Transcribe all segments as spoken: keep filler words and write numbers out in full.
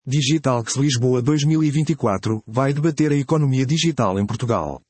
Digitalx Lisboa dois mil e vinte e quatro vai debater a economia digital em Portugal.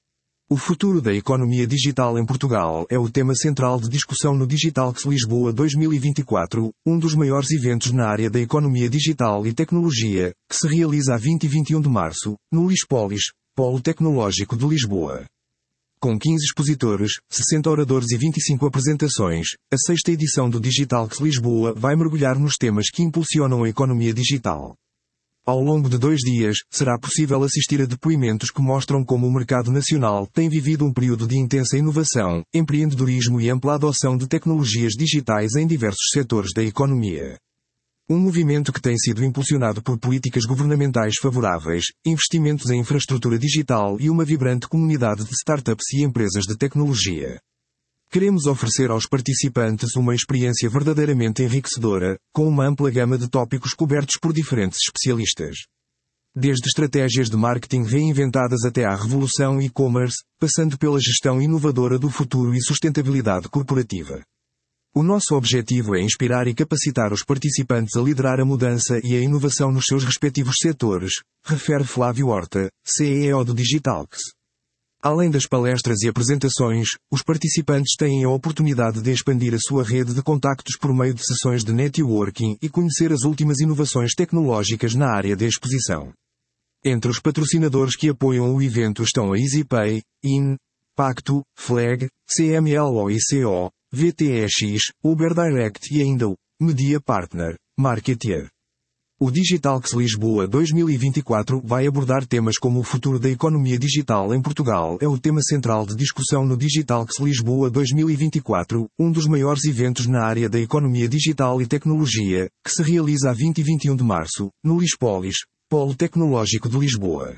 O futuro da economia digital em Portugal é o tema central de discussão no Digitalx Lisboa dois mil e vinte e quatro, um dos maiores eventos na área da economia digital e tecnologia, que se realiza a vinte e vinte e um de março, no Lispolis, Polo Tecnológico de Lisboa. Com quinze expositores, sessenta oradores e vinte e cinco apresentações, a sexta edição do Digitalx Lisboa vai mergulhar nos temas que impulsionam a economia digital. Ao longo de dois dias, será possível assistir a depoimentos que mostram como o mercado nacional tem vivido um período de intensa inovação, empreendedorismo e ampla adoção de tecnologias digitais em diversos setores da economia. Um movimento que tem sido impulsionado por políticas governamentais favoráveis, investimentos em infraestrutura digital e uma vibrante comunidade de startups e empresas de tecnologia. Queremos oferecer aos participantes uma experiência verdadeiramente enriquecedora, com uma ampla gama de tópicos cobertos por diferentes especialistas. Desde estratégias de marketing reinventadas até à revolução e-commerce, passando pela gestão inovadora do futuro e sustentabilidade corporativa. O nosso objetivo é inspirar e capacitar os participantes a liderar a mudança e a inovação nos seus respectivos setores, refere Flávio Horta, C E O do Digitalx. Além das palestras e apresentações, os participantes têm a oportunidade de expandir a sua rede de contactos por meio de sessões de networking e conhecer as últimas inovações tecnológicas na área da exposição. Entre os patrocinadores que apoiam o evento estão a EasyPay, In, Pacto, Flag, C M L O I C O, V T E X, Uber Direct e ainda o Media Partner, Marketeer. O Digitalx Lisboa dois mil e vinte e quatro vai abordar temas como o futuro da economia digital em Portugal é o tema central de discussão no Digitalx Lisboa dois mil e vinte e quatro, um dos maiores eventos na área da economia digital e tecnologia, que se realiza a vinte e vinte e um de março, no Lispolis, Polo Tecnológico de Lisboa.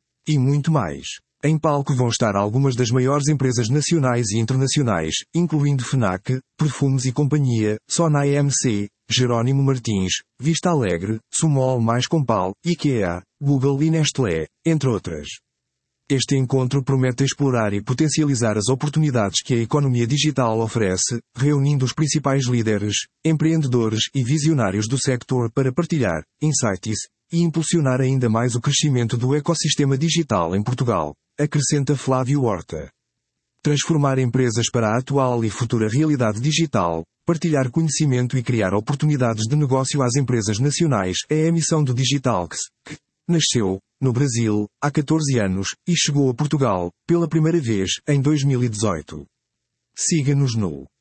E muito mais. Em palco vão estar algumas das maiores empresas nacionais e internacionais, incluindo FNAC, Perfumes e Companhia, Sonai M C, Jerónimo Martins, Vista Alegre, Sumol mais Compal, IKEA, Google e Nestlé, entre outras. Este encontro promete explorar e potencializar as oportunidades que a economia digital oferece, reunindo os principais líderes, empreendedores e visionários do sector para partilhar insights e impulsionar ainda mais o crescimento do ecossistema digital em Portugal, acrescenta Flávio Horta. Transformar empresas para a atual e futura realidade digital, partilhar conhecimento e criar oportunidades de negócio às empresas nacionais é a missão do Digitalx, que nasceu no Brasil há catorze anos e chegou a Portugal pela primeira vez em dois mil e dezoito. Siga-nos no